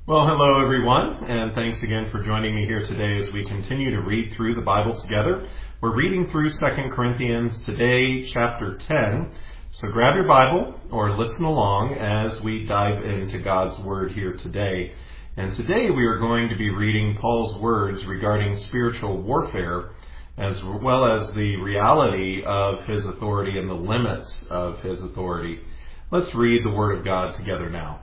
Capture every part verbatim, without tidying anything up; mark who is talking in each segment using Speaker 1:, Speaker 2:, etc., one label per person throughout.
Speaker 1: Well, hello everyone, and thanks again for joining me here today as we continue to read through the Bible together. We're reading through Second Corinthians today, chapter ten. So grab your Bible or listen along as we dive into God's Word here today. And today we are going to be reading Paul's words regarding spiritual warfare, as well as the reality of his authority and the limits of his authority. Let's read the Word of God together now.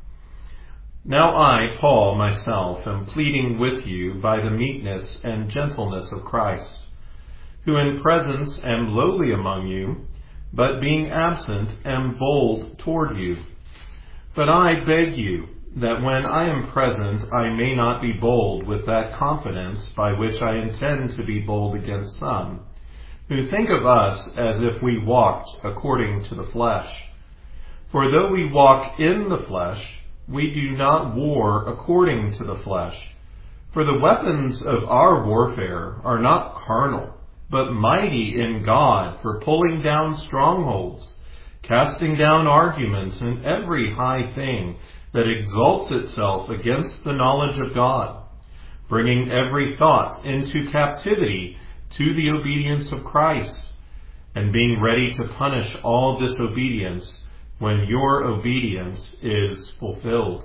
Speaker 1: Now I, Paul, myself, am pleading with you by the meekness and gentleness of Christ, who in presence am lowly among you, but being absent am bold toward you. But I beg you that when I am present I may not be bold with that confidence by which I intend to be bold against some, who think of us as if we walked according to the flesh. For though we walk in the flesh, we do not war according to the flesh. For the weapons of our warfare are not carnal, but mighty in God for pulling down strongholds, casting down arguments and every high thing that exalts itself against the knowledge of God, bringing every thought into captivity to the obedience of Christ, and being ready to punish all disobedience when your obedience is fulfilled.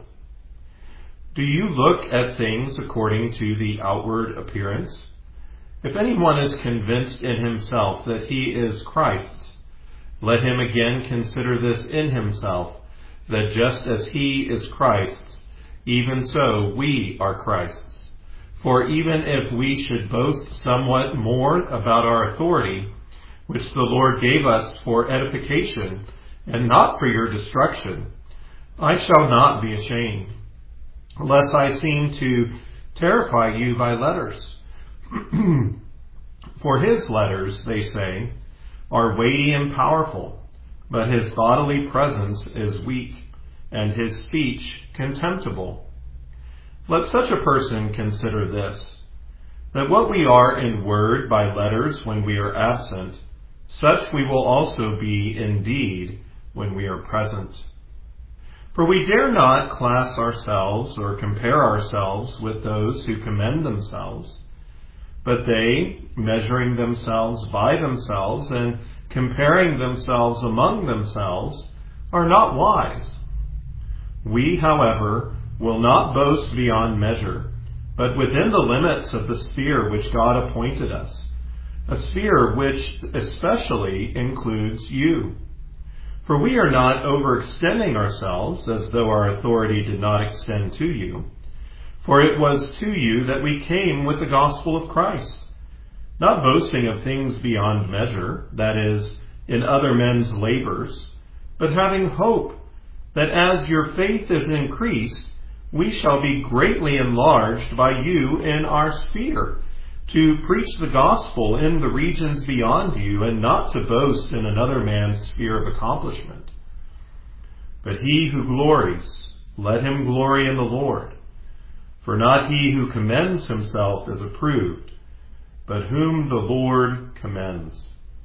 Speaker 1: Do you look at things according to the outward appearance? If anyone is convinced in himself that he is Christ's, let him again consider this in himself, that just as he is Christ's, even so we are Christ's. For even if we should boast somewhat more about our authority, which the Lord gave us for edification, and not for your destruction, I shall not be ashamed, lest I seem to terrify you by letters. For his letters, they say, are weighty and powerful, but his bodily presence is weak, and his speech contemptible. Let such a person consider this, that what we are in word by letters when we are absent, such we will also be in deed when we are present. For we dare not class ourselves or compare ourselves with those who commend themselves, but they, measuring themselves by themselves and comparing themselves among themselves, are not wise. We, however, will not boast beyond measure, but within the limits of the sphere which God appointed us, a sphere which especially includes you. For we are not overextending ourselves as though our authority did not extend to you. For it was to you that we came with the gospel of Christ, not boasting of things beyond measure, that is, in other men's labors, but having hope that as your faith is increased, we shall be greatly enlarged by you in our sphere, to preach the gospel in the regions beyond you, and not to boast in another man's sphere of accomplishment. But he who glories, let him glory in the Lord. For not he who commends himself is approved, but whom the Lord commends.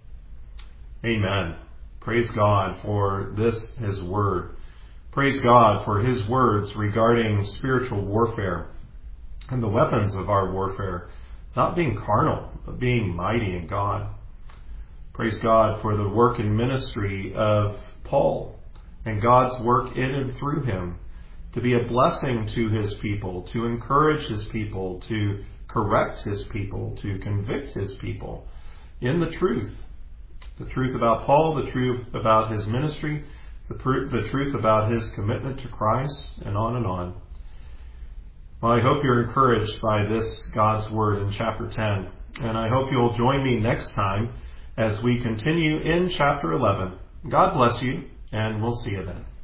Speaker 1: Amen. Praise God for this, his word. Praise God for his words regarding spiritual warfare and the weapons of our warfare, not being carnal, but being mighty in God. Praise God for the work and ministry of Paul and God's work in and through him to be a blessing to his people, to encourage his people, to correct his people, to convict his people in the truth. The truth about Paul, the truth about his ministry, the, pr- the truth about his commitment to Christ, and on and on. Well, I hope you're encouraged by this God's Word in chapter ten, and I hope you'll join me next time as we continue in chapter eleven. God bless you, and we'll see you then.